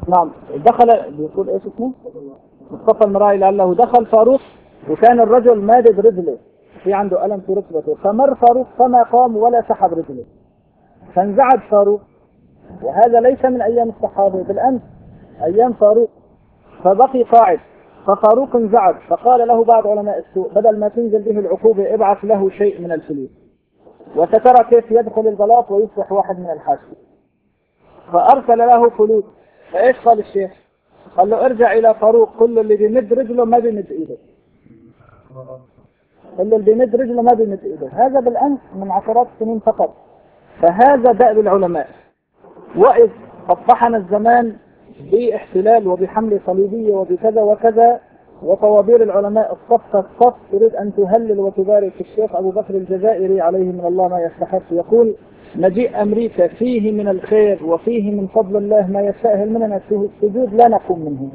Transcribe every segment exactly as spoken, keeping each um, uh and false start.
نعم دخل بيقول ايش اسمه مصطفى المراعي لعله دخل فاروق وكان الرجل مادد رجله في عنده ألم في ركبته فمر فاروق فما قام ولا سحب رجله فانزعج فاروق وهذا ليس من أيام الصحابة بالأمس أيام فاروق فبقي قاعد ففاروق انزعج فقال له بعض علماء السوء بدل ما تنزل به العقوبة ابعث له شيء من الفلوس وسترى كيف يدخل البلاط ويصبح واحد من الحاشية فأرسل له فلوس فإيش قال الشيخ قال له ارجع إلى فاروق كل اللي بيمد رجله ما بيمد إيده كل اللي بيمد رجله ما بيمد إيده هذا بالأمس من عشرات السنين فقط فهذا دأب العلماء وإذ قطحنا الزمان باحتلال وبحملة صليبية وبكذا وكذا وطوابير العلماء الصف الصف تريد أن تهلل وتبارك الشيخ أبو بكر الجزائري عليه من الله ما يستحق يقول مجيء أمريكا فيه من الخير وفيه من فضل الله ما يستأهل مننا السجود لا نقوم منه.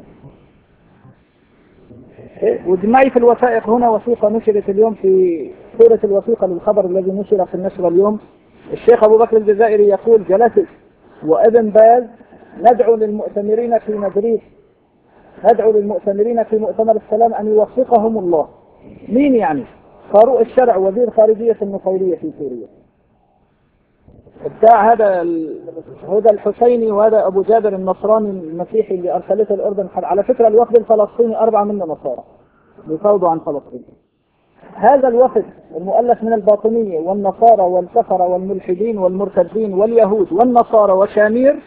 وجمعي في الوثائق هنا وثيقة نشرت اليوم في صورة الوثيقة للخبر الذي نشر في النشر اليوم الشيخ أبو بكر الجزائري يقول جلست وابن باز ندعو للمؤتمرين في مدريد ندعو للمؤتمرين في مؤتمر السلام أن يوفقهم الله. مين يعني؟ فاروق الشرع وزير خارجية النصيرية في سوريا بتاع هذا هذا الحسيني وهذا أبو جابر النصراني المسيحي اللي أرسلته الأردن. على فكرة الوفد الفلسطيني أربعة منه نصارى بيفاوضوا عن فلسطين. هذا الوفد المؤلف من الباطنية والنصارى والكفرة والملحدين والمرتدين واليهود والنصارى وشامير.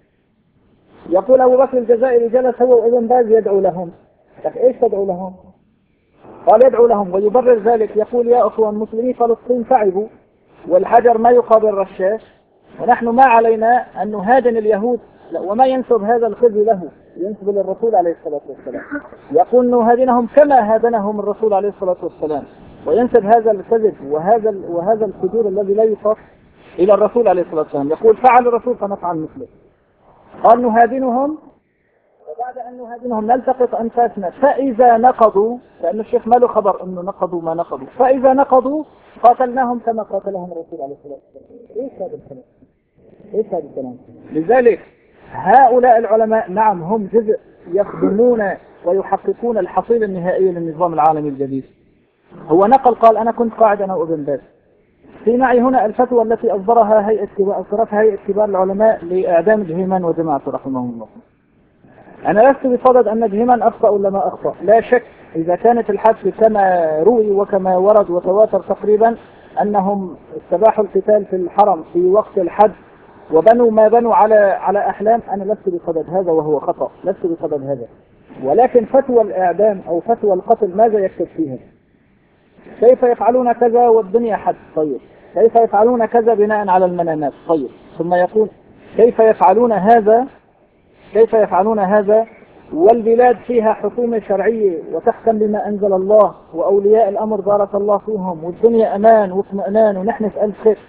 يقول أبو بكر الجزائري جلس هو وابن باز يدعو لهم. لك إيش تدعو لهم؟ قال يدعو لهم ويبرر ذلك يقول يا أخوان مسلمي فلسطين تعبوا والحجر ما يقابل رشاش ونحن ما علينا أن نهادن اليهود وما ينسب هذا الخزي له ينسب للرسول عليه الصلاة والسلام. يقول نهادنهم كما هادنهم الرسول عليه الصلاة والسلام وينسب هذا الكذب وهذا وهذا الفجور الذي لا يصف إلى الرسول عليه الصلاة والسلام. يقول فعل الرسول فنفعل مثله. قال نهادنهم وبعد أن نهادنهم نلتقط أنفاسنا فإذا نقضوا لأن الشيخ ما له خبر أنه نقضوا ما نقضوا فإذا نقضوا قاتلناهم كما قاتلهم الرسول عليه الصلاة والسلام. إيش هذا الكلام؟ إيش هذا الكلام؟ لذلك هؤلاء العلماء نعم هم جزء يخدمون ويحققون الحصيلة النهائية للنظام العالمي الجديد. هو نقل قال أنا كنت قاعد أنا وابن باز في معي هنا الفتوى التي أصدرها هيئة أصدرتها هيئة كبار العلماء لإعدام جهيمان وجماعته رحمهم الله. أنا لست بصدد أن جهيمان أخطأ ولا ما أخطأ لا شك إذا كانت الحادثة كما روي وكما ورد وتواتر تقريبا أنهم استباحوا القتال في الحرم في وقت الحج وبنوا ما بنوا على على أحلام. أنا لست بصدد هذا وهو خطأ لست بصدد هذا. ولكن فتوى الإعدام أو فتوى القتل ماذا يكتب فيها؟ كيف يفعلون كذا والدنيا حد طيب كيف يفعلون كذا بناء على المنامات طيب ثم يقول كيف يفعلون هذا كيف يفعلون هذا والبلاد فيها حكومة شرعية وتحكم بما أنزل الله وأولياء الأمر بارك الله فيهم والدنيا أمان واطمئنان ونحن في ألف خير.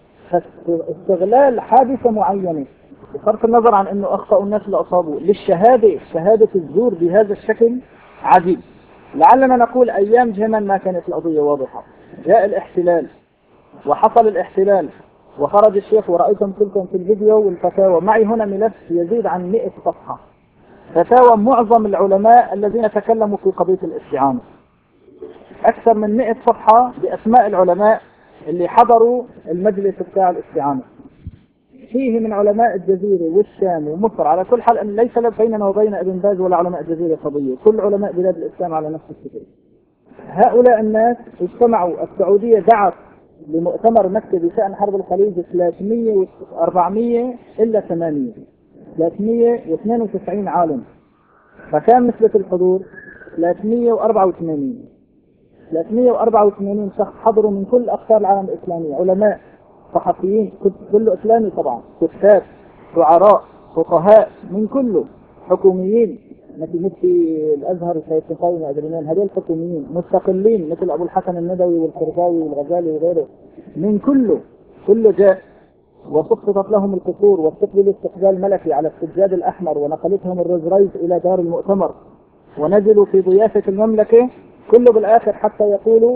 فاستغلال حادثة معينة بصرف النظر عن أنه أخطأوا الناس اللي أصابوا للشهادة شهادة الزور بهذا الشكل عجيب. لعلنا نقول أيام جهيمان ما كانت القضية واضحة. جاء الاحتلال وحصل الاحتلال وخرج الشيخ ورأيتم كلكم في الفيديو والفتاوى. معي هنا ملف يزيد عن مئة صفحة فتاوى معظم العلماء الذين تكلموا في قضية الاستعانة أكثر من مئة صفحة بأسماء العلماء اللي حضروا المجلس بتاع الاستعانة. فيه من علماء الجزيرة والشام ومصر على كل حال أن ليس بيننا وبين ابن باز ولا علماء الجزيرة قضية كل علماء بلاد الإسلام على نفس الشيء. هؤلاء الناس اجتمعوا السعودية دعت لمؤتمر مكة بشأن حرب الخليج ثلاثمئة وأربعمئة إلا ثمانية ثلاثمئة واثنين وتسعين عالم فكان نسبة الحضور ثلاثمئة وأربعة وثمانين ثلاثمئة وأربعة وثمانين شخص حضروا من كل أقطار العالم الإسلامي علماء صحفيين كله إسلامي طبعا كتاب شعراء فقهاء من كله حكوميين مثل مفتي الأزهر الشيخ القاوي وأدريمان هذول حكوميين مستقلين مثل أبو الحسن الندوي والقرضاوي والغزالي وغيره من كله كله جاء وسقطت لهم القصور واستقبلوا استقبال ملكي على السجاد الأحمر ونقلتهم الروز رايس إلى دار المؤتمر ونزلوا في ضيافة المملكة كله بالآخر حتى يقولوا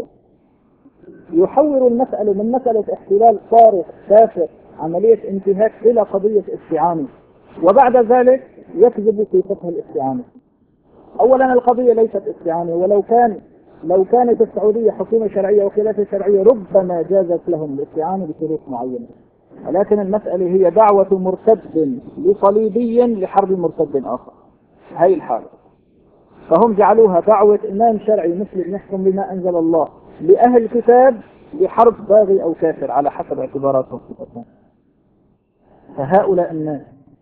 يحول المسألة من مسألة احتلال صارخ تافه عملية انتهاك إلى قضية استعانة. وبعد ذلك يكذب في فقه الاستعانة. أولا القضية ليست استعانة، ولو كان لو كانت السعودية حكومة شرعية وخلافة شرعية ربما جازت لهم الاستعانة بشروط معينة، ولكن المسألة هي دعوة مرتد لصليبي لحرب مرتد آخر، هاي الحالة. فهم جعلوها دعوة إمام شرعي مسلم يحكم بما أنزل الله لأهل الكتاب لحرب باغي أو كافر على حسب اعتباراتهم. فهؤلاء الناس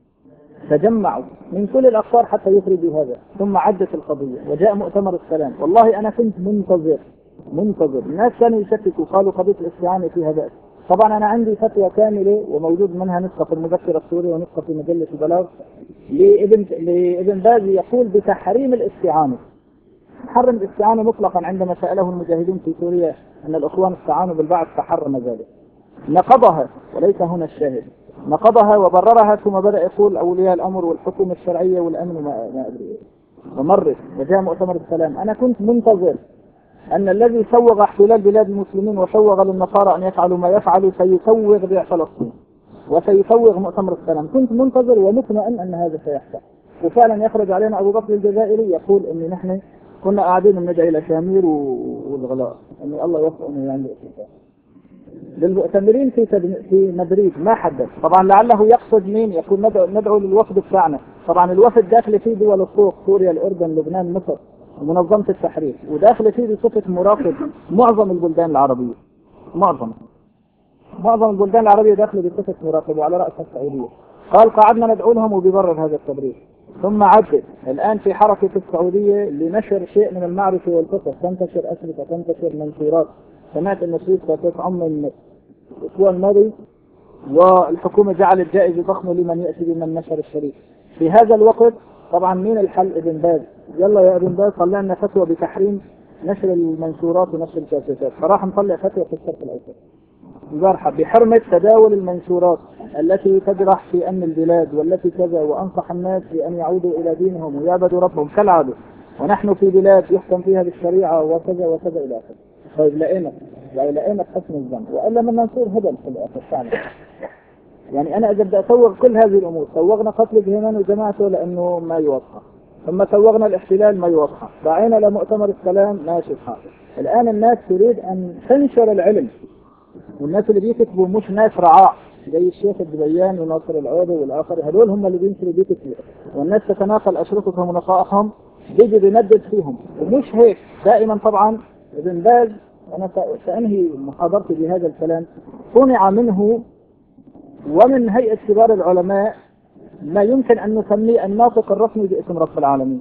تجمعوا من كل الأقطار حتى يخرجوا هذا، ثم عدت القضية وجاء مؤتمر السلام. والله أنا كنت منتظر منتظر الناس كانوا يشككوا، قالوا قضية الاستعانة فيها بأس. طبعا أنا عندي فتوى كاملة وموجود منها نسخة في المذكرة السورية ونسخة في مجلة البلاغ لابن لابن باز يقول بتحريم الاستعانة، حرم الاستعانة مطلقا عندما سأله المجاهدين في سوريا أن الأخوان استعانوا بالبعث فحرم ذلك. نقضها وليس هنا الشاهد، نقضها وبررها، ثم بدأ يقول أولياء الأمر والحكومة الشرعية والأمن وما ما أدري إيه. ومرت وجاء مؤتمر السلام. أنا كنت منتظر أن الذي سوغ احتلال بلاد المسلمين وسوغ للنصارى أن يفعلوا ما يفعلوا سيسوغ بيع فلسطين وسيسوغ مؤتمر السلام. كنت منتظر ومطمئن أن هذا سيحصل، وفعلا يخرج علينا أبو بكر الجزائري يقول أن نحن كنا قاعدين ندعي إلى شامير والغلاء أن الله يوفقنا يعني الاتفاق. للمؤتمرين في في مدريد ما حدث، طبعا لعله يقصد مين، يقول ندعو, ندعو للوفد بتاعنا. طبعا الوفد داخل فيه دول الصوف، سوريا، الأردن، لبنان، مصر، ومنظمة التحرير، وداخل فيه بصفة مراقب معظم البلدان العربية، معظم معظم البلدان العربية داخل بصفة مراقب وعلى رأسها السعودية. قال قعدنا ندعو لهم وبيبرر هذا التبرير. ثم عدت الآن في حركة في السعودية لنشر شيء من المعرفة والفقه، تنتشر أسئلة، تنتشر منشورات. سمعت أن السويس ستعم من الأسبوع الماضي، والحكومة جعلت جائزة ضخمة لمن يأتي بمن نشر الشريف. في هذا الوقت طبعا مين الحل؟ ابن باز. يلا يا ابن باز طلع لنا فتوى بتحريم نشر المنشورات ونشر الكاسيتات، فراح نطلع فتوى في الشرق الأوسط مبارحة بحرمة تداول المنشورات التي تجرح في أمن البلاد والتي كذا، وأنصح الناس بأن يعودوا إلى دينهم ويعبدوا ربهم كالعادة، ونحن في بلاد يحكم فيها بالشريعة وكذا وكذا إلى آخره. طيب لقينا يعني لقينا حسن الذنب، وإلا من منصور هبل في الآخر فعلا. يعني أنا إذا بدي أسوغ كل هذه الأمور، سوغنا قتل جهيمان وجماعته لأنه ما يوضح، ثم سوغنا الاحتلال ما يوضح، دعينا لمؤتمر السلام ماشي الحال. الآن الناس تريد أن تنشر العلم، والناس اللي بيكتبوا مش ناس رعاع زي الشيخ الدبيان وناصر العوضي والآخر، هذول هم اللي بينشروا بيكتبوا، والناس تتناقل أشرطتهم ونصائحهم، بيجي بيندد فيهم. ومش هيك دائما. طبعا ابن باز، أنا سأنهي محاضرتي بهذا الكلام، صنع منه ومن هيئة كبار العلماء ما يمكن أن نسميه الناطق الرسمي باسم رب العالمين.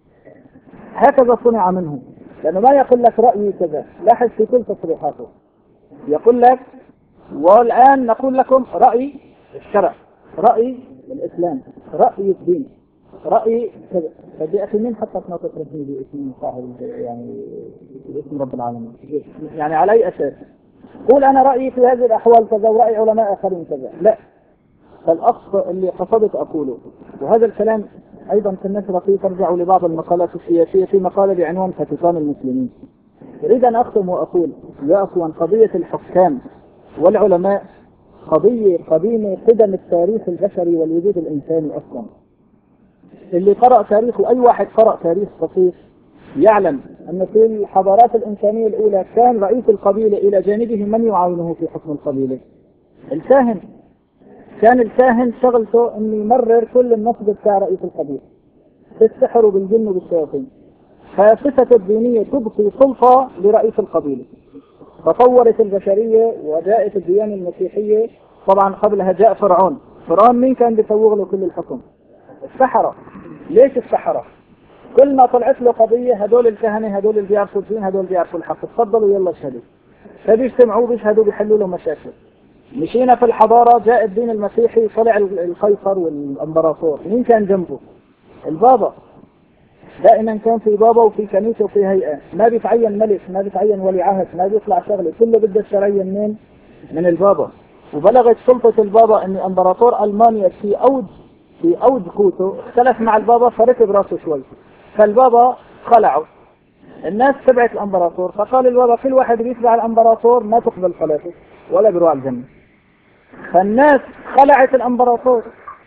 هكذا صنع منه، لأنه ما يقول لك رأيي كذا، لاحظ في كل تصريحاته يقول لك والآن نقول لكم رأي الشرع، رأي الإسلام، رأي الدين، رأي كذا. فدي أخي مين حتى ناطق رسمي باسم صاحب يعني باسم رب العالمين؟ يعني على أي أساس؟ قول أنا رأيي في هذه الأحوال كذا ورأي علماء آخرين كذا، لا. فالأصل اللي قصدت أقوله، وهذا الكلام أيضا في النشرة فيه ترجع لبعض المقالات السياسية في مقالة بعنوان فتيقان المسلمين. أريد أن أختم وأقول يا أخوان، قضية الحكام والعلماء قضية قديمة قدم التاريخ البشري والوجود الإنساني أصلا. اللي قرأ تاريخه، أي واحد قرأ تاريخ صفيح يعلم أن في الحضارات الإنسانية الأولى كان رئيس القبيلة إلى جانبه من يعاونه في حكم القبيلة، الكاهن. كان الكاهن شغلته أن يمرر كل النصب بتاع رئيس القبيلة بالسحر وبالجن وبالشياطين. فصفة الدينية تبقي سلطة لرئيس القبيلة. تطورت البشرية وجاءت الديانة المسيحية. طبعا قبلها جاء فرعون. فرعون مين كان بيسوغ له كل الحكم؟ السحرة. ليش السحرة؟ كل ما طلعت له قضية هدول الكهنة، هدول اللي بيعرفوا الدين، هدول بيعرفوا الحق، تفضلوا يلا اشهدوا. فبيجتمعوا بيشهدوا بيحلوا له مشاكل. مشينا في الحضارة، جاء الدين المسيحي، طلع القيصر والامبراطور. مين كان جنبه؟ البابا. دائما كان في بابا وفي كنيسة وفي هيئة، ما بيتعين ملك، ما بيتعين ولي عهد، ما بيطلع شغله، كله بده الشرعية منين؟ من البابا. وبلغت سلطة البابا ان امبراطور المانيا في اود في اود قوته اختلف مع البابا فركب راسه شوي، فالبابا خلعه. الناس تبعت الامبراطور، فقال البابا كل واحد بيتبع الامبراطور ما تقبل صلاته ولا بيروح الجنة. فالناس خلعت الامبراطور،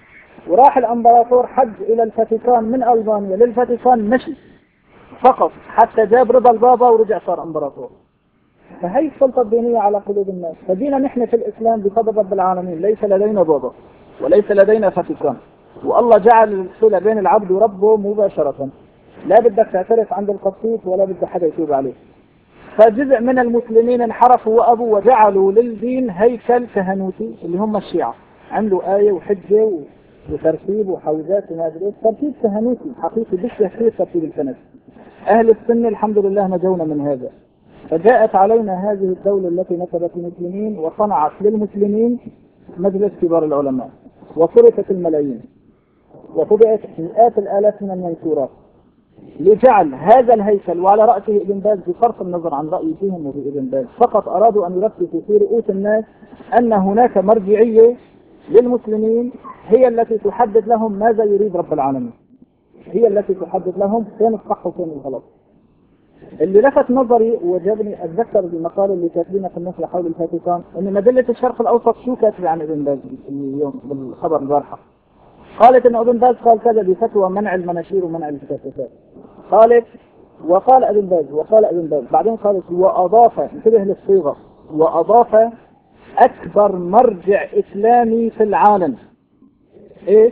وراح الامبراطور حج الى الفاتيكان من البانيا للفاتيكان مشي فقط حتى جاب رضا البابا ورجع صار امبراطور. فهي السلطة الدينية على قلوب الناس. فدينا نحن في الاسلام بفضل رب العالمين ليس لدينا بابا وليس لدينا فاتيكان، والله جعل الصلة بين العبد وربه مباشرة، لا بدك تعترف عند القسيس ولا بدك حدا يتوب عليه. فجزء من المسلمين انحرفوا وابوا وجعلوا للدين هيكل كهنوتي اللي هم الشيعة، عملوا آية وحجة وترتيب وحوزات وما ادري ايش، ترتيب كهنوتي حقيقي بيشبه كثير ترتيب الكنس. اهل السنة الحمد لله نجونا من هذا. فجاءت علينا هذه الدولة التي نسبت المسلمين وصنعت للمسلمين مجلس كبار العلماء، وصرفت الملايين وطبعت مئات الالاف من المنشورات لجعل هذا الهيكل، وعلى رأسه ابن باز بصرف النظر عن رأي فيهم وفي ابن باز، فقط أرادوا أن يرسلوا في رؤوس الناس أن هناك مرجعية للمسلمين هي التي تحدد لهم ماذا يريد رب العالمين، هي التي تحدد لهم فين الصح وفين الغلط. اللي لفت نظري وجابني أتذكر المقال اللي كاتبينه في النشرة حول الفاتيكان، أن مجلة الشرق الأوسط شو كاتبة عن ابن باز اليوم بالخبر البارحة، قالت ان ابن باز قال كذا بفتوى منع المناشير ومنع الفتافات، قالت وقال ابن باز وقال ابن باز بعدين قالت واضاف، انتبه للصيغه، واضاف اكبر مرجع اسلامي في العالم. ايش؟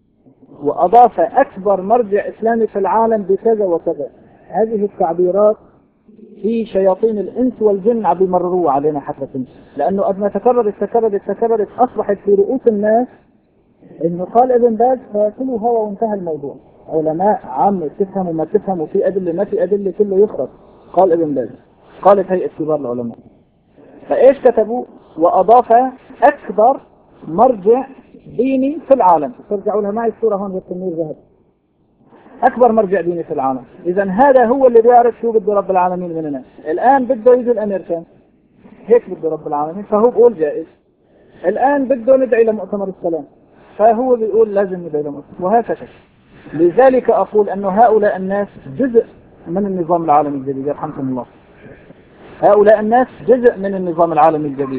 واضاف اكبر مرجع اسلامي في العالم بكذا وكذا. هذه التعبيرات في شياطين الانس والجن عم يمرروها علينا حتى تنسى، لانه قد ما تكررت تكررت تكررت اصبحت في رؤوس الناس انه قال ابن باز فكله هو وانتهى الموضوع. علماء عامة تفهم وما تفهم وفي ادله ما في ادله كله يخرج. قال ابن باز، قالت هيئة كبار العلماء. فايش كتبوا؟ واضاف اكبر مرجع ديني في العالم. ترجعوا لها معي الصورة هون بالتنوير ذهب. اكبر مرجع ديني في العالم. اذا هذا هو اللي بيعرف شو بده رب العالمين مننا. الان بده يجي الامريكان هيك بده رب العالمين، فهو بقول جائز. الان بده ندعي لمؤتمر السلام، فهو بيقول لازم ندعي لمؤتمر، وهكذا. لذلك اقول انه هؤلاء الناس جزء من النظام العالمي الجديد، يرحمكم الله. هؤلاء الناس جزء من النظام العالمي الجديد.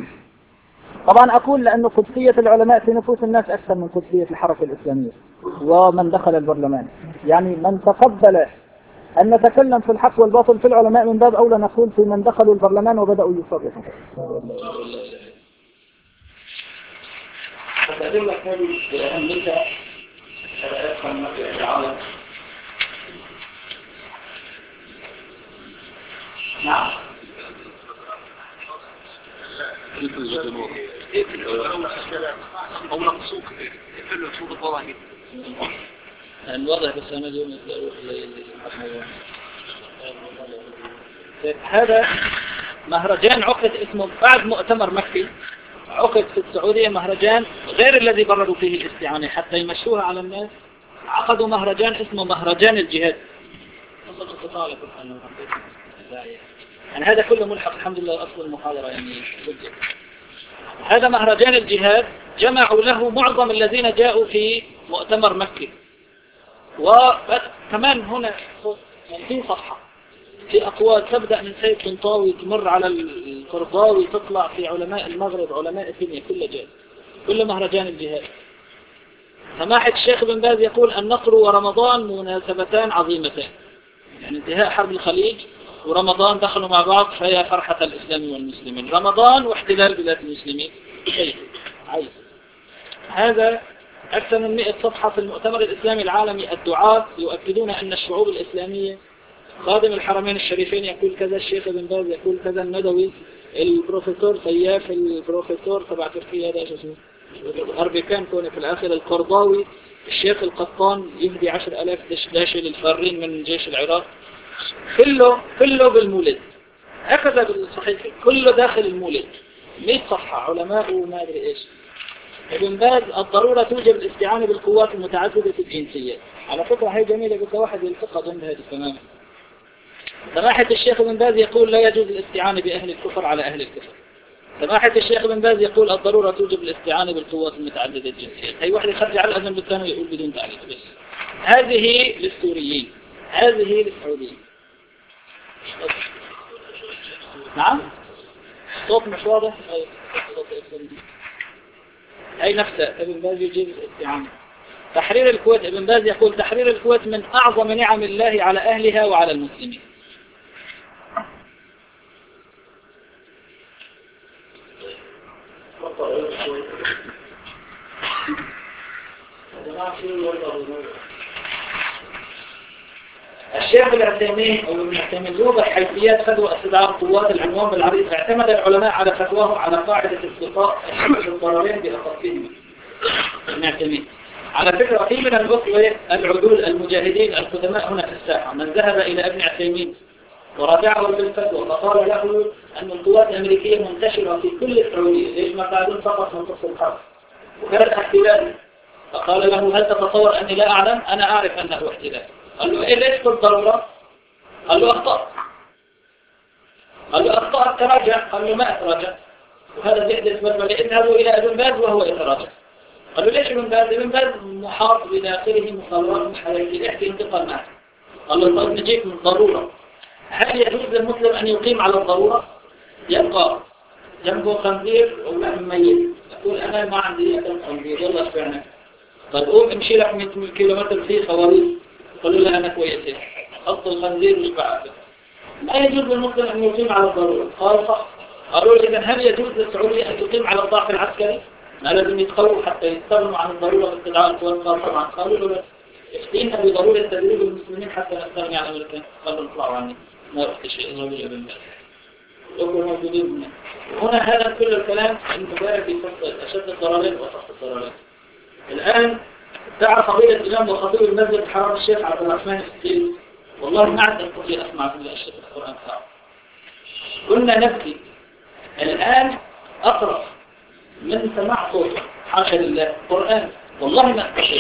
طبعا اقول لانه قدسية العلماء في نفوس الناس اكثر من قدسية الحركة الاسلامية ومن دخل البرلمان. يعني من تقبل ان نتكلم في الحق والباطل في العلماء من باب اولى نقول في من دخلوا البرلمان وبدأوا يصرفوا. فتدل هذه بأهمية شرائع المرجع العالم. نعم. أو نقصوك يفعلوا شوط الضواهي. الواضح بس أنا اليوم هذا مهرجان عقد اسمه بعد مؤتمر مكي، عقد في السعودية مهرجان غير الذي بردوا فيه الاستعانة حتى يمشوها على الناس. عقدوا مهرجان اسمه مهرجان الجهاد. يعني هذا كله ملحق الحمد لله أصل المحاضرة. يعني هذا مهرجان الجهاد جمعوا له معظم الذين جاءوا في مؤتمر مكي، وكمان هنا في صفحة في أقوال تبدأ من سيد طنطاوي تمر على القرضاوي تطلع في علماء المغرب علماء الدنيا كل جاء كل مهرجان الجهاد. سماحة الشيخ بن باز يقول النصر ورمضان مناسبتان عظيمتان، يعني انتهاء حرب الخليج ورمضان دخلوا مع بعض فهي فرحة الإسلام والمسلمين. رمضان واحتلال بلاد المسلمين شيء عايز. هذا أكثر من مئة صفحة في المؤتمر الإسلامي العالمي. الدعاة يؤكدون أن الشعوب الإسلامية، خادم الحرمين الشريفين يقول كذا، الشيخ ابن باز يقول كذا، الندوي، البروفيسور سياف، البروفيسور تبع تركيا هذا شو اسمه أربيكان كوني في الآخر، القرضاوي، الشيخ القطان يهدي عشر ألاف داشة للفارين من جيش العراق. كله كله بالمولد، هكذا بالصحيح كله داخل المولد. مئة صفحة علماء وما أدري إيش. ابن باز الضرورة توجب الاستعانة بالقوات المتعددة الجنسية. على فكرة هي جميلة، بك واحد يلتقى ضمن هذه تماما. سماحة الشيخ ابن باز يقول لا يجوز الاستعانة بأهل الكفر على أهل الكفر. سماحة الشيخ ابن باز يقول الضرورة توجب الاستعانة بالقوات المتعددة الجنسية. هي واحد يخرج على الأذن بالثاني ويقول بدون تعليق بس. هذه للسوريين، هذه للسعوديين. نعم؟ صوت مش واضح؟ أي نفسه ابن باز يجيب الاستعانة. تحرير الكويت، ابن باز يقول تحرير الكويت من أعظم نعم الله على أهلها وعلى المسلمين. الشيخ العثيمين أو ابن عثيمين يوضح حيثيات فتوى استدعاء قوات العنوان بالعريض. اعتمد العلماء على فتواه على قاعدة التقاء الضررين بأخفهما. ابن عثيمين على فكرة في من الأخوة العدول المجاهدين القدماء هنا في الساحة من ذهب إلى ابن عثيمين وراجعه بالفتوى فقال له أن القوات الأمريكية منتشرة في كل السعودية، ليش ما قاعدون فقط من قصة الحرب وكانت احتلال. فقال له هل تتصور أني لا أعلم؟ أنا أعرف أنه احتلال. قال له إيه ليش بالضرورة؟ قال له أخطأت. قال له أخطأت تراجع. قال له ما أتراجع، وهذا يحدث بالبلد. اذهبوا إلى ابن باز وهو يتراجع. قال له ليش ابن باز؟ ابن باز محاط بداخله مخابرات مش حياتي يحكي انتقال معه. قال له طيب نجيك من الضرورة، هل يجوز للمسلم أن يقيم على الضرورة؟ يبقى جنبه خنزير ولحم ميت، يقول أنا ما عندي أكل خنزير يلا اشبعنا. طيب قوم امشي لك مئة كيلومتر فيه خواريج. قالوا له أنا كويسين، حط الخنزير واشبع أكل. ما يجوز للمسلم أن يقيم على الضرورة. قال صح. قالوا إذا هل يجوز للسعودية أن تقيم على الضعف العسكري؟ ما لازم يتخوف حتى يستغنوا عن الضرورة باستدعاء القوات. قال طبعا. قالوا له افتينا بضرورة تدريب المسلمين حتى نستغني عن الأمريكان. قالوا اطلعوا عني ما رحت شيء الرجل ابن باز يقول موجودين هنا. هنا هذا كل الكلام المبارك في فصل أشد الضررين وفصل الضررين. الآن دعا فضيلة الإمام وخطيب المسجد الحرام الشيخ عبد الرحمن السكيل، والله ما عاد أستطيع أسمع كل أشياء القرآن صعب. كنا نبكي الآن أقرأ من سماع صوته حاشا لله قرآن والله ما أستطيع.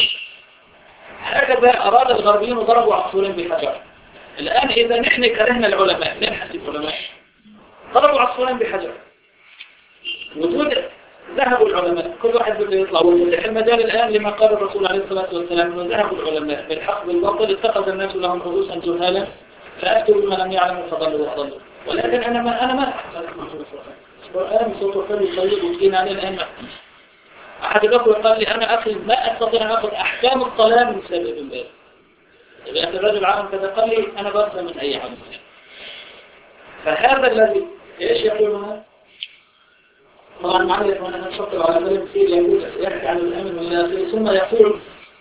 هكذا أراد الغربيين وضربوا عصفورين بحجر. الآن إذا نحن كرهنا العلماء ننحسب علماء، ضربوا عصفورين بحجر. وجود ذهبوا العلماء كل واحد بده يطلع ويفتح المجال الآن لما قال الرسول عليه الصلاة والسلام انه ذهبوا العلماء بالحق بالباطل اتخذ الناس لهم رؤوسا جهالا فأتوا بما لم يعلموا فضلوا وأضلوا. ولكن أنا ما أنا ما القرآن صوته حلو طيب وتجين عليه الآن. أحد الأخوة قال لي أنا أخي ما أستطيع أن أخذ أحكام الصلاة من سبب ابن باز. إذا الرجل عام كذا قال لي أنا بأخذ من أي عام. فهذا الذي إيش يقول هنا؟ طبعا معلق وأنا نشطب على كلمة كثير يقول يحكي عن الأمن والآخر ثم يقول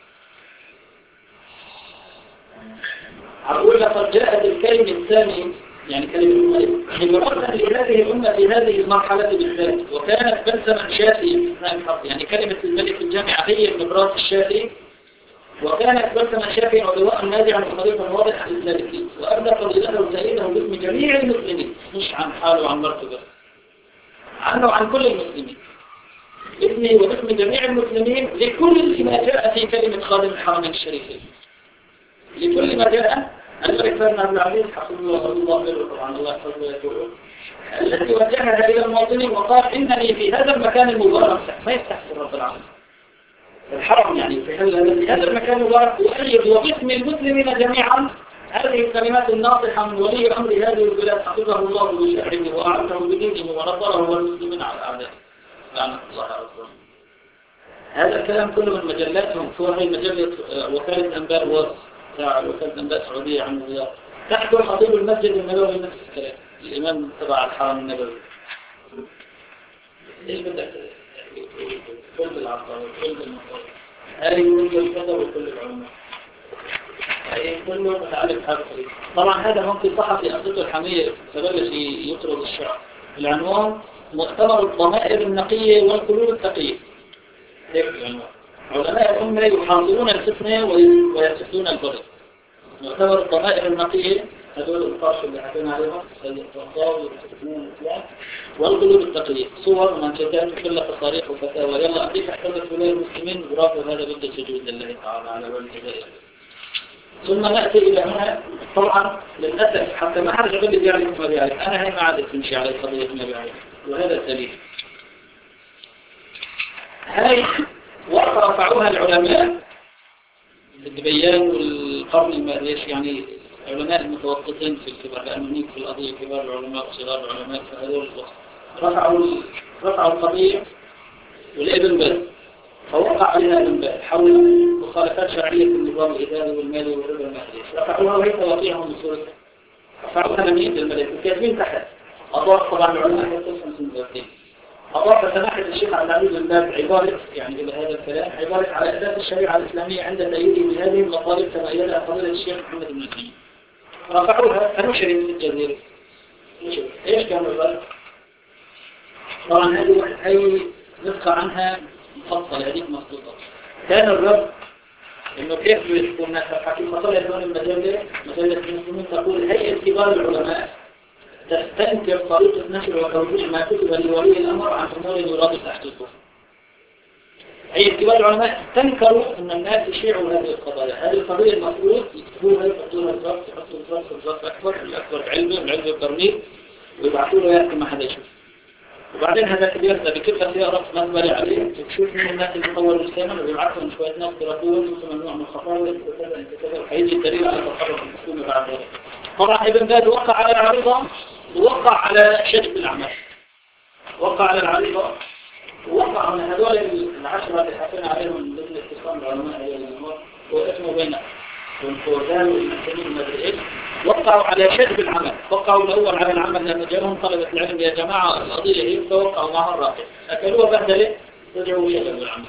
أقول لقد جاءت الكلمة الثانية يعني كلمة المرأة لهذه الأمة في هذه المرحلة بالذات، وكانت بلسما شافيا يعني كلمة الملك الجامعة هي النبراس الشافي، وكانت بلسما شافيا ولواء نادعا وطريقا واضحا للسالكين، وأبدى فضيلته وسيده باسم جميع المسلمين مش عن حاله وعن مرتبه، عنه وعن كل المسلمين باسمه وباسم جميع المسلمين لكل ما جاء في كلمة خادم الحرمين الشريفين، لكل ما جاء الملك بن عبد العزيز حفظه الله الله طبعا الله يحفظه ويتوب الذي وجهها إلى المواطنين وقال إنني في هذا المكان المبارك ما يستحسن رب العالمين الحرم يعني في هذا المكان المبارك وأيد وباسم المسلمين جميعا هذه الكلمات الناصحة من ولي أمر هذه البلاد حفظه الله بشأنه وأعزه بدينه ونصره والمسلمين على الأعداء لعنة الله على الظلم. هذا الكلام كله من مجلاتهم سواء مجلة وكالة أنباء وصف وكالة أنباء سعودية عن الرياض تحت خطيب المسجد النبوي نفس الكلام الإمام تبع الحرم النبوي. إيش بدك كل العقار وكل المقار هذه كل الكتب وكل العلماء هذه كله متعلق بهذا الطريق. طبعا هذا ممكن صحفي أنصته الحمية تبلش يطرد الشعب. العنوان مؤتمر الضمائر النقية والقلوب التقية. هيك العنوان. علماء الأمة يحاصرون الفتنة ويسدون البغي. مؤتمر الضمائر النقية هذول الطرش اللي حكينا عليهم الإنصاف والفتنين والإسلام والقلوب التقية صور ومنشطات وكل تصاريح وفتاوى يلا أمريكا احتلت ولاية المسلمين برافو هذا ضد سجود لله تعالى على والجزائر. ثم نأتي إلى هنا طبعا للأسف حتى ما حد يقول لي بيعرف ما بيعرف أنا هاي ما عادت تمشي على قضية ما بيعرف وهذا الدليل. هاي ورفعوها العلماء الدبيان والقرن الماليش يعني علماء المتوسطين في الكبار لأنهم في القضية كبار العلماء وصغار العلماء فهذول الوسط رفعوا رفعوا القضية والابن باز فوقع عليها الانباء حول مخالفات شرعية النظام الإداري والمالي والربا المالي، رفعوها وهي توقيعهم بصورة رفعوها لمين للملك كاتبين تحت. أضاف طبعا العلماء يتصل من ذاتين. أضاف سماحة الشيخ عبد العزيز بن باز عبارة يعني إلى هذا الكلام عبارة على أساس الشريعة الإسلامية عند تأييده بهذه المطالب كما أيدها فضيلة الشيخ محمد بن عثيمين. رفعوها المشري من الجزيرة. إيش كان الرد؟ طبعا هذه هي نسخة عنها مفصلة هذيك مخطوطة. كان الرد إنه كيف بيكون حكيم مطلع هون المجلة مجلة المسلمين تقول هيئة كبار العلماء تستنكر طريقة نشر وتوزيع ما كتب لولي الأمر عن أمور يراد تحقيقه. هيئة كبار العلماء استنكروا أن الناس يشيعوا هذه القضايا. هذه القضية المفروض يكتبوها يحطوها الظرف يحطوا الظرف الظرف أكبر الأكبر بعلمه بعلمه القرني ويبعثوا له يحكي ما حدا يشوف. وبعدين هذا كبير ده بكل سيارة مزبلة عليه تشوف من الناس اللي طوروا السينما وبيبعثوا شوية ناس دراسوهم وثم ممنوع من الخطاوة وكذا انت كذا وحيجي الدليل على تصرف الحكومة بعد ذلك. طبعا ابن باز وقع على العريضة ووقع على شجب الأعمال. وقع على العريضة ووقع على هذول العشرة اللي حكينا عليهم من ضمن اتصال العلماء هي الأمور واسمه بينه والفوزان والمسلمين المدري ايش. وقعوا على شجب العمل. وقعوا الأول على العمل لما جاءهم طلبة العلم يا جماعة القضية هي فوقعوا معها الراقب أكلوها بهدلة رجعوا يشجبوا العمل.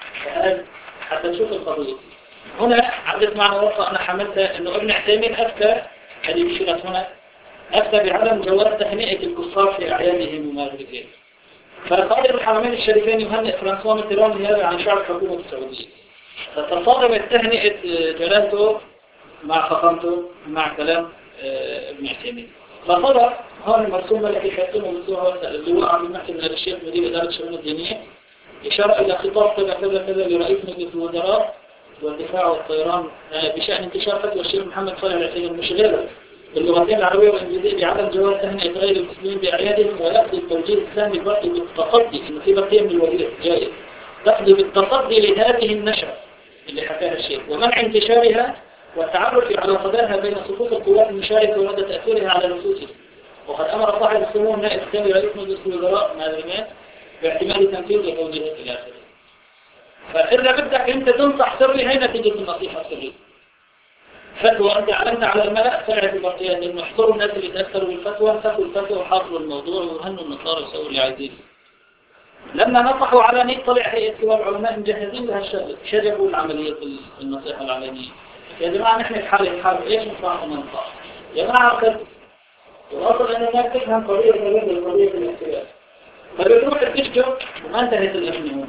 حتى نشوف القضية هنا عدت معنا ورقة أنا حملتها إنه ابن عثيمين أفتى هذه بشرت هنا أفتى بعدم جواز تهنئة الكفار في أعيادهم ومالكهم. فقائد الحرمين الشريفين يهنئ فرانسوا ميتران نيابة عن شعب الحكومة السعودية. فتصادمت تهنئة جلالته مع فخامته مع كلام ابن عثيمين. فصدر هون المرسومة التي كتبها مكتوبة اللواء عبد المحسن بن الشيخ مدير إدارة الشؤون الدينية إشارة إلى خطاب كذا كذا كذا لرئيس مجلس الوزراء والدفاع والطيران بشأن انتشار فتوى الشيخ محمد صالح العثيمين المشغلة باللغتين العربية والإنجليزية بعدم جواز تهنئة غير المسلمين بأعيادهم ويقضي التوجيه الثاني الباقي بالتصدي إنه في بقية من الوزير جاي تقضي بالتصدي لهذه النشرة اللي حكاها الشيخ ومنع انتشارها والتعرف على قدرها بين صفوف القوات المشاركة ومدى تأثيرها على نفوسهم. وقد أمر صاحب السمو النائب الثاني رئيس مجلس الوزراء مازرمات باعتماد تنفيذ وتوجيهات إلى آخره. فإذا بدك أنت تنصح سري هي نتيجة النصيحة السرية. فتوى أنت أعلنت على الملأ سرعة البقية أن يحضروا الناس اللي تأثروا بالفتوى سكوا الفتوى وحاصلوا الموضوع وهنوا النصارى وسووا اللي عايزين. لما نصحوا على طلع هيئة كبار العلماء مجهزين لها الشغل شجبوا العملية النصيحة العلنية. يا جماعة نحن في حالة حرب إيش نصنع وننصح؟ يا جماعة قد الأصل أن الناس تفهم قضية الرد وقضية الاختلاف. فبتروح تشجب وما انتهت الأمن هون.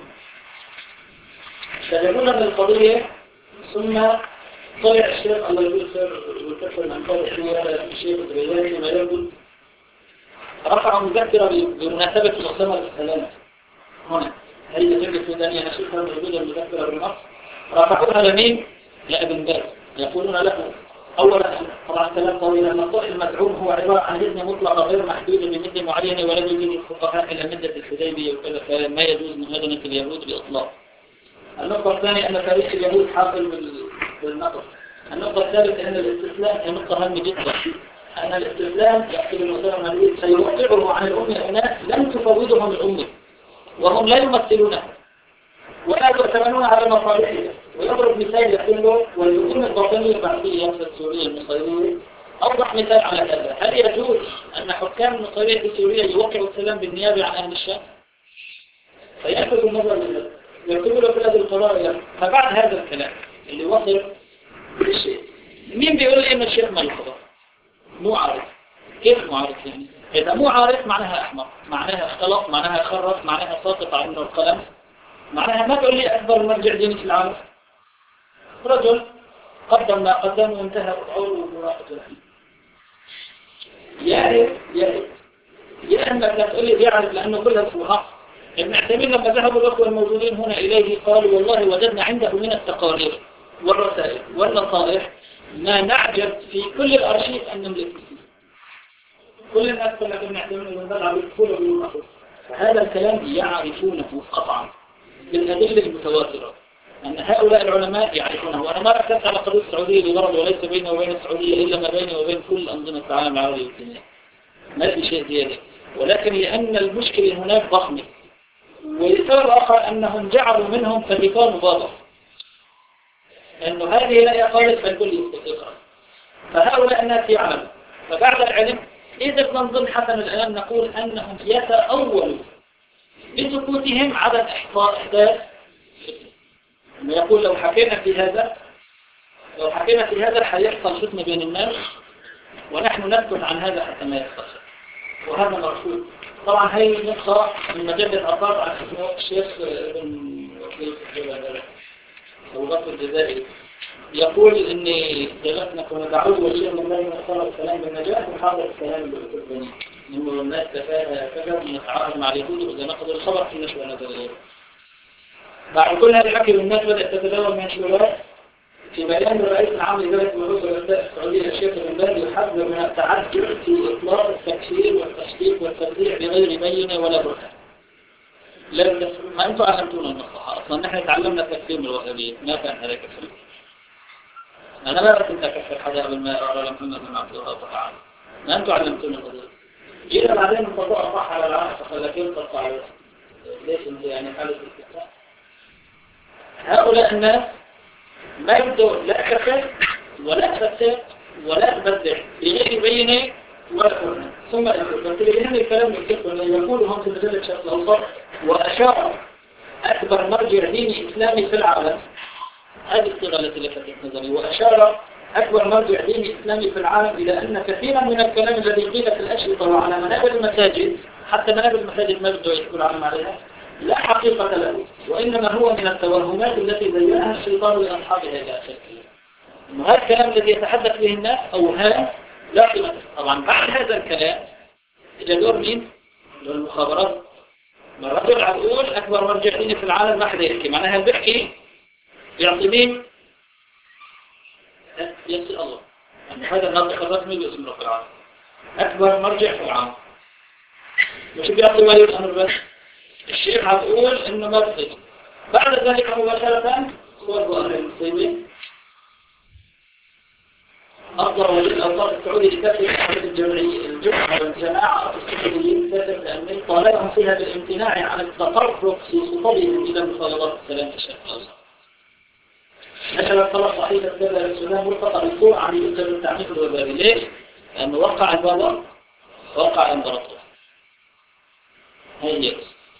شجبونا من القضية ثم طلع الشيخ الله يقول خير ويكفر الأنفاق الشيخ الشيخ الرياضي ما يقول رفع مذكرة بمناسبة مؤتمر السلام هنا هذه الجملة السودانية نشوفها موجودة المذكرة بمصر رفعوها لمين؟ لابن باز يقولون له أولا طبعا كلام طويل أن الطرح المزعوم هو عبارة عن إذن مطلقة غير محدودة بمدة معينة ولا يجوز للفقهاء إلى مدة الحديبية وكذا فما يجوز مهادنة اليهود بإطلاق. النقطة الثانية أن تاريخ اليهود حاصل بالنقص. النقطة الثالثة أن الاستسلام هي نقطة هامة جدا. أن الاستسلام يحصل المسلم الذي سيوقعه عن الأمة أناس لم تفوضهم الأمة وهم لا يمثلونها ولا يعتمدون على مصالحها. ويضرب مثال يقول له والأمة الباطنية البعثية يقصد سوريا المصرية أوضح مثال على هذا. هل يجوز أن حكام المصرية في سوريا يوقعوا السلام بالنيابة عن أهل الشام؟ فيأخذ النظر منه يكتبوا له في هذه القضايا. فبعد هذا الكلام اللي وصل للشيء مين بيقول لي إن الشيخ ما يقضى؟ مو عارف. كيف مو عارف يعني؟ إذا مو عارف معناها أحمر، معناها اختلط، معناها خرف، معناها ساقط عنه القلم، معناها ما تقول لي أكبر مرجع ديني في العالم. رجل قدم ما قدم وانتهى قوله براءة يعرف يعرف يا أنك لا تقول لي يعرف لأنه كلها فوها. ابن عثيمين لما ذهبوا الأخوة الموجودين هنا إليه قالوا والله وجدنا عنده من التقارير والرسائل والنصائح ما نعجب في كل الأرشيف أن نملك فيه. كل الناس كلها ابن عثيمين المنزل على الكل والمخصوص. فهذا الكلام يعرفونه قطعا بالأدلة المتواترة أن هؤلاء العلماء يعرفونه. وأنا ما ركزت على قضية السعودية لغرض وليس بيني وبين السعودية إلا ما بيني وبين كل أنظمة العالم العربي والدنيا ما في شيء زيادة. ولكن لأن المشكلة هناك ضخمة والسبب الآخر أنهم جعلوا منهم فاتيكان بابا، أنه هذه لا يقالت فالكل يستطيعها. فهؤلاء الناس يعلموا. فبعد العلم إذا من ضمن حسن الآن نقول أنهم يتأولوا بسكوتهم عدم إحصاء إحداث. يقول لو حكينا في هذا لو حكينا في هذا حيحصل فتنة بين الناس، ونحن نسكت عن هذا حتى ما يحصل، وهذا مرفوض. طبعا هي نقطة من مجلة أربعة عن الشيخ ابن أبو بكر الجزائري، يقول إني جلسنكم ودعوه والشيخ من بين اختار الكلام بالنجاح وحاضر الكلام بالكتباني، إنه الناس تفاهى كذا ونتعارض مع اليهود وإذا نقضوا الخبر في نشوة نظرية. بعد كل هذا الحكي والناس بدأت تتداول منشورات في بيان الرئيس العام لذلك مجلس الرئاسة السعودية الشيخ بن باز يحذر من التعجل في إطلاق التكفير والتشكيك والتبديع بغير بينة ولا برهان. لا ما أنتم علمتونا المصلحة، أصلا نحن تعلمنا التكفير من الوهابية، ما كان هذا كفر. أنا ما كنت أكفر حدا قبل ما أقرأ محمد بن عبد الله تعالى، ما أنتم علمتونا القضية. جينا بعدين نطبقها صح على العالم، فقال كيف تطبق على ليش أنت يعني حالة الاستثناء؟ هؤلاء الناس ما يبدو لا كفر ولا تفسير ولا تبدع بغير بينه ولا برهان. ثم يقول الكلام يقولهم في مجلة شرق الأوسط، وأشار أكبر مرجع ديني إسلامي في العالم، هذه الصيغة التي لفتت نظري، وأشار أكبر مرجع ديني إسلامي في العالم إلى أن كثيرا من الكلام الذي قيل في الأشرطة وعلى منابر المساجد، حتى منابر المساجد ما بدوا يذكر عنهم عليها، لا حقيقة له، وإنما هو من التوهمات التي زينها الشيطان لأصحابها إلى آخره. هذا الكلام الذي يتحدث به الناس أوهام لا قيمة. طبعا بعد هذا الكلام إجا دور مين؟ دور المخابرات. ما الرجل عقول أكبر مرجع ديني في العالم ما حدا يحكي، معناها بيحكي يعطي مين؟ يسأل الله. يعني هذا الناطق الرسمي باسم رب العالمين أكبر مرجع في العالم، مش بيعطي ولي الأمر بس. الشيخ عقول إنه ما بصير. بعد ذلك مباشرة صور بؤر المسلمين أصدر ولي الأوقاف السعودي لكافة أحد الجمعية الجمعة والجماعة السعوديين كتب لأنه طالبهم فيها بالامتناع عن التطرق في خطبهم إلى مفاوضات السلام في الشرق الأوسط. نشرت طلب صحيفة كذا السودان مرتقى بالصورة عن يوسف التعنيف الوبائي. ليش؟ لأنه وقع البابا وقع الإمبراطور. هي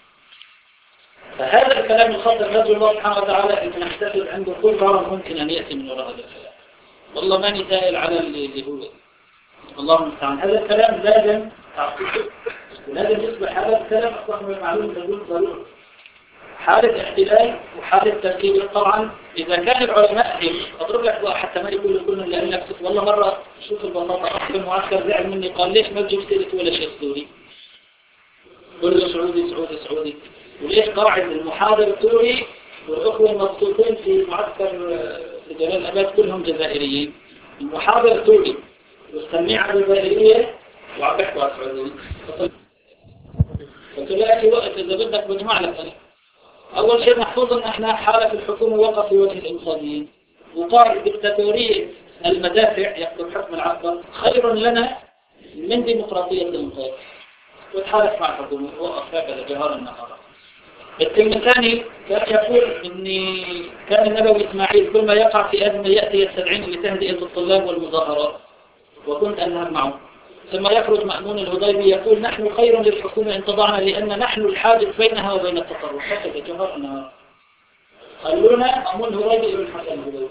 فهذا الكلام الخطر رجل الله سبحانه وتعالى إن نحتفل عنده كل غرض ممكن أن يأتي من وراء هذا الكلام. والله ماني سائل على اللي هو الله المستعان. هذا الكلام لازم تعطيه، ولازم يصبح هذا الكلام أصبح من المعلوم بدون ضرورة. حالة احتلال وحالة تركيب. طبعا إذا كان العلماء هيك أضرب لك بقى حتى ما يقول لكل اللي قال لك والله مرة شوف البساطة أخذ المعسكر زعل مني قال ليش ما تجيب سيرة ولا شيخ سوري؟ قل له سعودي سعودي سعودي. وليش قاعد المحاضر السوري والأخوة المبسوطين في معسكر في جلال الأباد كلهم جزائريين؟ المحاضر سوري والسميعة جزائرية وعم بيحكوا على السعوديين. قلت له يا أخي وقت إذا بدك بجمع لك أنا. أول شيء محفوظ أن احنا حالة الحكومة وقف في وجه الإنقاذيين، وقال دكتاتورية المدافع يقضي حكم العسكر خير لنا من ديمقراطية الإنقاذ. وتحالف مع الحكومة وقف هكذا جهارا نهارا. الكلمة الثاني كان يقول إني كان النبوي إسماعيل كل ما يقع في أزمة يأتي يستدعيني لتهدئة الطلاب والمظاهرات وكنت أنهب معه. ثم يخرج مأمون الهضيبي يقول نحن خير للحكومة إن تضعنا لأن نحن الحادث بينها وبين التطرف. هكذا جهارا نهارا. خلونا مأمون الهضيبي ابن حسن الهضيبي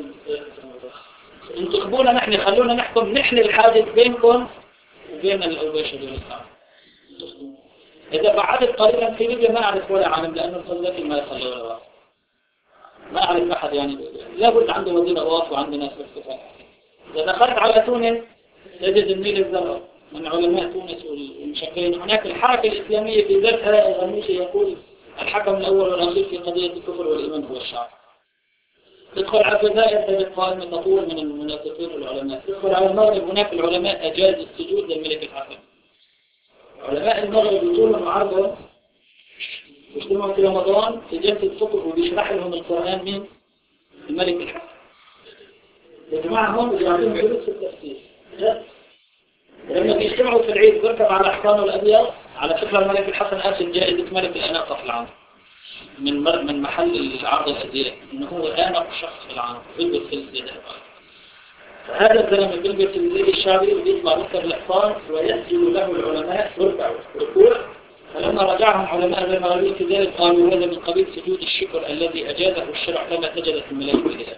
انتخبونا نحن، خلونا نحكم نحن الحادث بينكم وبين الأوباشة والإسلام. إذا بعدت قليلا في ليبيا ما أعرف ولا عالم لأنه القذافي ما يصلي ولا واحد. ما أعرف أحد يعني لابد عنده وزير أواف وعنده ناس بالكفاءة. إذا دخلت على تونس تجد النيل الزرق من علماء تونس والمشكلين. هناك الحركة الإسلامية في ذاتها الغنوشي يقول الحكم الأول والأخير في قضية الكفر والإيمان هو الشعب. تدخل على الجزائر تجد قائمة تطول من المنافقين والعلماء. تدخل على المغرب هناك العلماء أجاز السجود للملك الحاكم. علماء المغرب يطولوا معرضهم يجتمعوا في رمضان في جلسة فقه وبيشرح لهم القرآن من الملك الحاكم. يجمعهم ويعطيهم دروس في التفسير. لما بيجتمعوا في العيد بيركب على حصانه الأبيض على فكرة الملك الحسن أخذ جائزة ملك الأناقة في العام من من محل العرض الأزياء إنه هو أنق شخص في العام بيلبس سلسلة ذهب. هذا الزلمة بيلبس الزي الشعبي وبيطلع ركب الحصان ويسجد له العلماء ويركعوا ركوع. فلما رجعهم علماء المغربيين في ذلك قالوا هذا من قبيل سجود الشكر الذي أجازه الشرع كما سجدت الملائكة لله.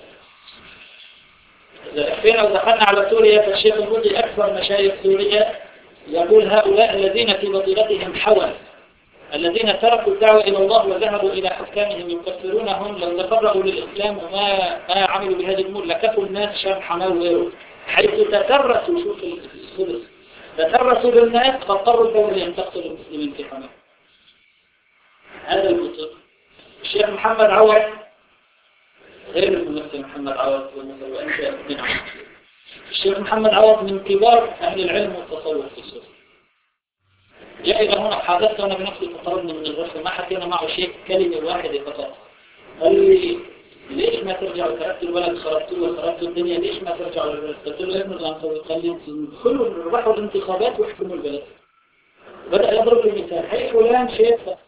إذا أخيرا دخلنا على سوريا فالشيخ البودي أكبر مشايخ سوريا يقول هؤلاء الذين في بطيلتهم حول الذين تركوا الدعوة إلى الله وذهبوا إلى حكامهم يكفرونهم لو تفرغوا للإسلام وما ما عملوا بهذه الأمور لكفوا الناس شام حماه وغيره حيث تترسوا شوف الخلص تترسوا بالناس فاضطروا الدولة أن تقتل المسلمين في حماه. هذا الكتب الشيخ محمد عوض غير الممثل محمد عوض وأنت بدعة. الشيخ محمد عوض من كبار أهل العلم والتصوف في سوريا. جاء إلى هنا حدثت أنا بنفسي تطردني من الغرفة ما حكينا معه شيء كلمة واحدة فقط. قال لي ليش ما ترجعوا تركتوا البلد خربتوا وخربتوا الدنيا ليش ما ترجعوا للبلد؟ قلت له ابن الأنصاري قال لي ادخلوا روحوا الانتخابات واحكموا البلد. بدأ يضرب لي مثال هي فلان شيخ